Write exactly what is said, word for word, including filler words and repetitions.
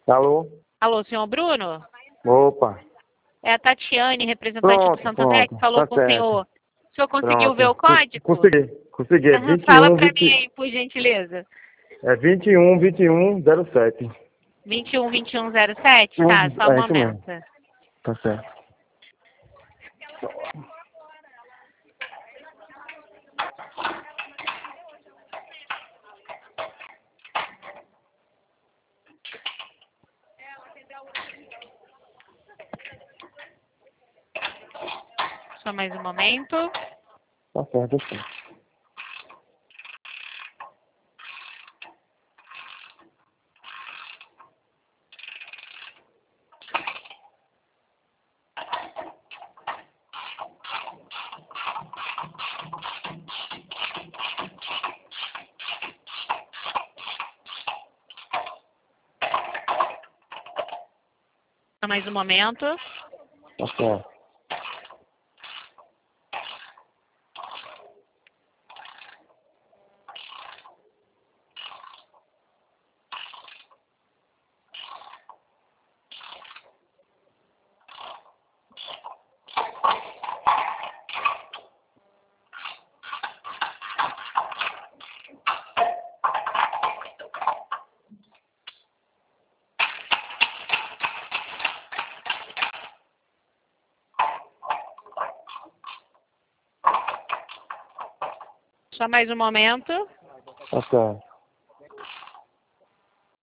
Alô? Alô, senhor Bruno? Opa. É a Tatiane, representante Pronto, do Santo André, que pronto. falou Tá com o certo. senhor. O senhor conseguiu Pronto. ver o Cons- código? Consegui. Consegui. É Aham, Fala vinte e um, pra mim vinte aí, por gentileza. É vinte e um, vinte e um, zero sete. vinte e um, vinte e um, zero sete? Tá, só um É isso mesmo. momento. Tá certo. Só mais um momento. Tá certo, tá certo. Só mais um momento. Tá certo. Só mais um momento. Tá certo.